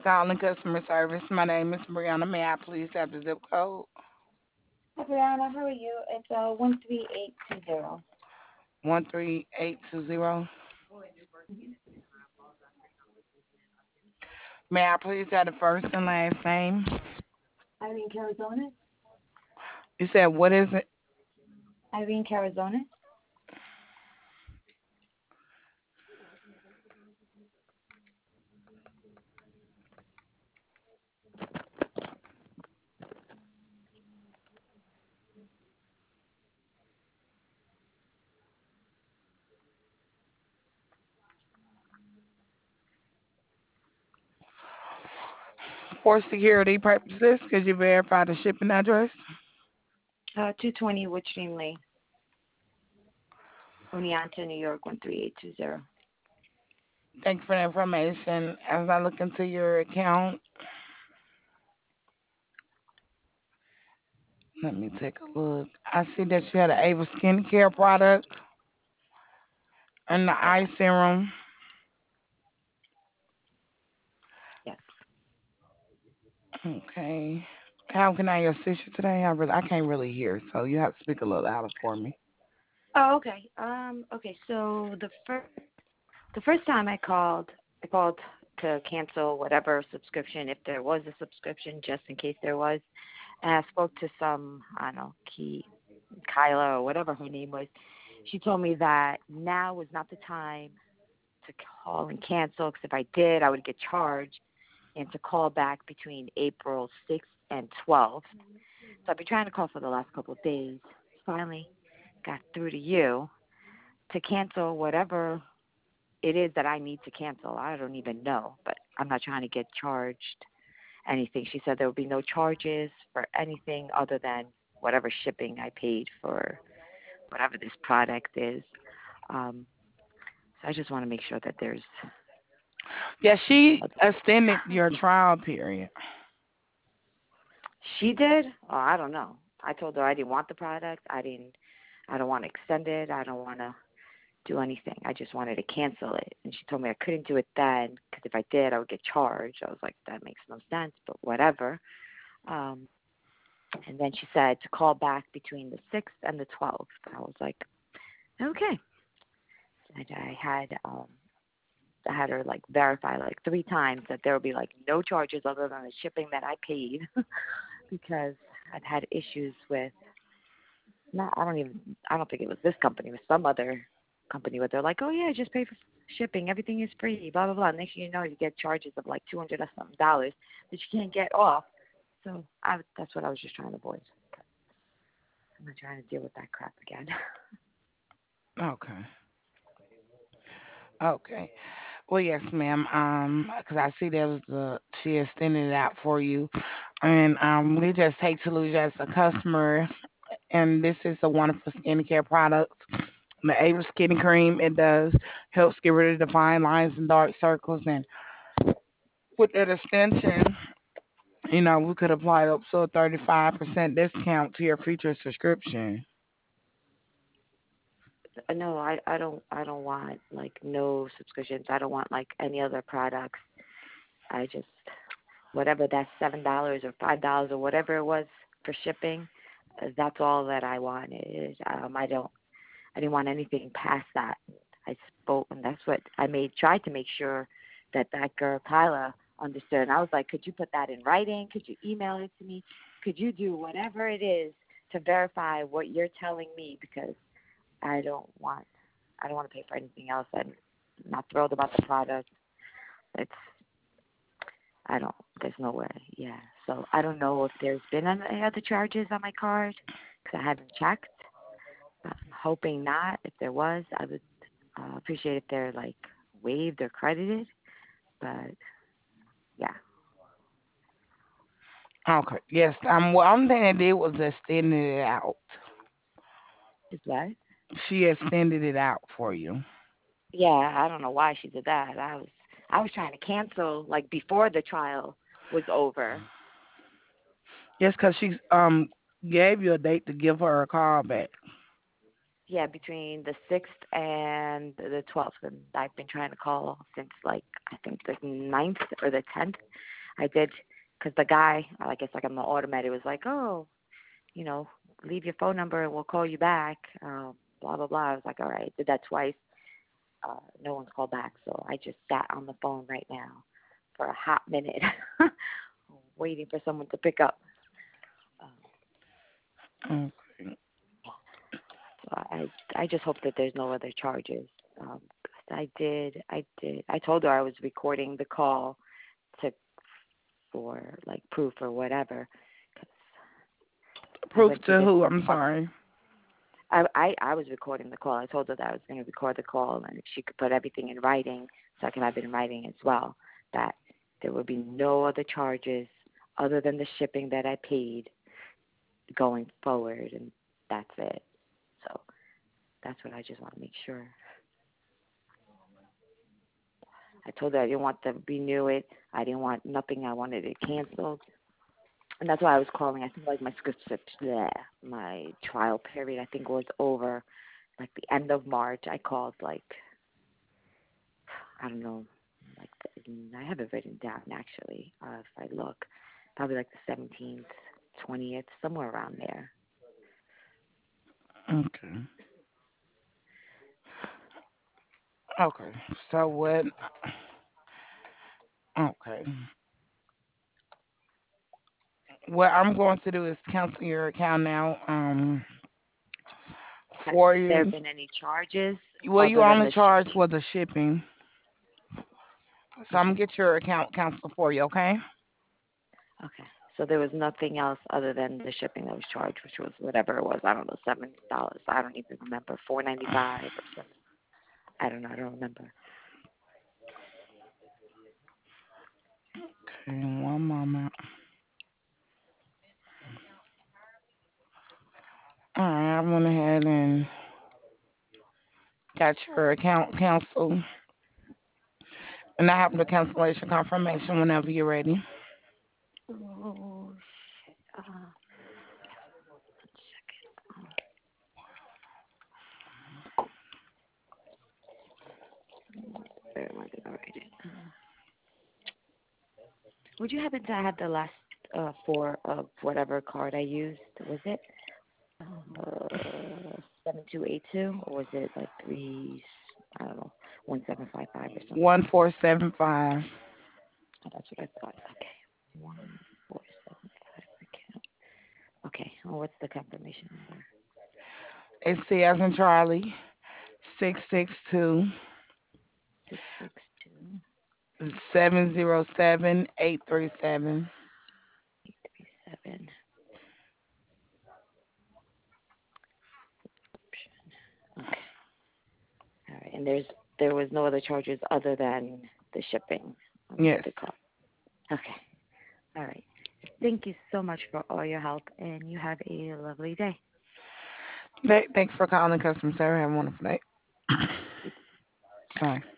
calling customer service. My name is Brianna. May I please have the zip code? Hi, Brianna. How are you? It's 13820. 13820. May I please have the first and last name? Irene Carazones. You said, what is it? Irene Carazones. For security purposes, could you verify the shipping address? 220 Woodstream Lane, Oneonta, New York 13820. Thank you for the information. As I look into your account, let me take a look. I see that you had an Ava skincare product and the Yes. eye serum. Yes. Okay. How can I assist you today? I can't really hear, so you have to speak a little louder for me. Oh, okay. Okay. So the first time I called to cancel whatever subscription, if there was a subscription, just in case there was. And I spoke to some, I don't know, Kyla or whatever her name was. She told me that now was not the time to call and cancel because if I did, I would get charged, and to call back between April 6th and 12th. So I've been trying to call for the last couple of days. Finally got through to you to cancel whatever it is that I need to cancel. I don't even know, but I'm not trying to get charged anything. She said there will be no charges for anything other than whatever shipping I paid for whatever this product is. Um, so I just want to make sure that there's Yeah, she other. extended your trial period. She did? Oh, I don't know. I told her I didn't want the product. I don't want to extend it. I don't want to do anything. I just wanted to cancel it. And she told me I couldn't do it then because if I did, I would get charged. I was like, that makes no sense, but whatever. Um, and then she said to call back between the 6th and the 12th. I was like, okay. And I had her like verify like 3 times that there would be like no charges other than the shipping that I paid because I'd had issues with not I don't think it was this company, it was some other company where they're like, oh yeah, just pay for shipping, everything is free, blah blah blah. Next thing you know, you get charges of like $200 or something dollars that you can't get off. So that's what I was just trying to avoid. I'm not trying to deal with that crap again. Okay. Okay. Well, yes, ma'am. 'Cause I see there was she extended it out for you, and we just hate to lose you as a customer. And this is a wonderful skincare product. The Ava Skin Cream. It does helps get rid of the fine lines and dark circles, and with that extension, we could apply up to a 35% discount to your future subscription. No, I don't want like no subscriptions. I don't want like any other products. I just whatever that $7 or $5 or whatever it was for shipping, that's all that I wanted. I didn't want anything past that. I spoke, and that's what I tried to make sure that girl Kyla understood. And I was like, could you put that in writing? Could you email it to me? Could you do whatever it is to verify what you're telling me? Because I don't want I don't want to pay for anything else. I'm not thrilled about the product. It's I don't. There's no way. Yeah. So I don't know if there's been any other charges on my card because I haven't checked. I'm hoping not. If there was, I would appreciate if they're like waived or credited. But yeah, Okay. Yes. One thing I did was extended it out. is what? She extended it out for you. Yeah, I don't know why she did that. I was trying to cancel like before the trial was over. Yes, 'cause she gave you a date to give her a call back. Yeah, between the 6th and the 12th, and I've been trying to call since like I think the 9th or the 10th. I did, because the guy, I guess like on the automated, was like, oh, you know, leave your phone number and we'll call you back. Blah blah blah. I was like, all right. Did that twice. No one's called back, so I just sat on the phone right now for a hot minute, waiting for someone to pick up. Um, Okay. so I just hope that there's no other charges. I told her I was recording the call to for like proof or whatever. 'Cause I Proof went through to this who? with I'm some other. sorry. I was recording the call. I told her that I was going to record the call, and if she could put everything in writing, so I can have it in writing as well, that there would be no other charges other than the shipping that I paid going forward, and that's it. So that's what I just want to make sure. I told her I didn't want to renew it. I didn't want nothing. I wanted it canceled. And that's why I was calling. I think like my script, yeah, my trial period, I think was over like the end of March. I called like, I don't know, like I have it written down actually. If I look, probably like the 17th, 20th, somewhere around there. Okay. Okay. So what? Okay. What I'm going to do is cancel your account now. Has For there you. been any charges Well, you other than only the charged shipping? for the shipping. So I'm gonna Okay. get your account canceled for you. Okay. Okay. So there was nothing else other than the shipping that was charged, which was whatever it was. I don't know, $7. I don't even remember. 4.95 or something. I don't know. I don't remember. Okay. One moment. All right. I went ahead and got your account canceled, and I have the cancellation confirmation whenever you're ready. Oh shit. One second. Where am I gonna write it? Would you happen to have the last four of whatever card I used? Was it 7282, or was it like three? I don't know, 1755 or something. 1475. Oh, that's what I thought. Okay, 1475 account. Okay. Oh, what's the confirmation number? It's C as in Charlie. 662 662 707 837. 837. Okay. All right. And there was no other charges other than the shipping on Yes. the card. Okay. All right. Thank you so much for all your help, and you have a lovely day. Thanks for calling customer service. Have a wonderful day. Bye.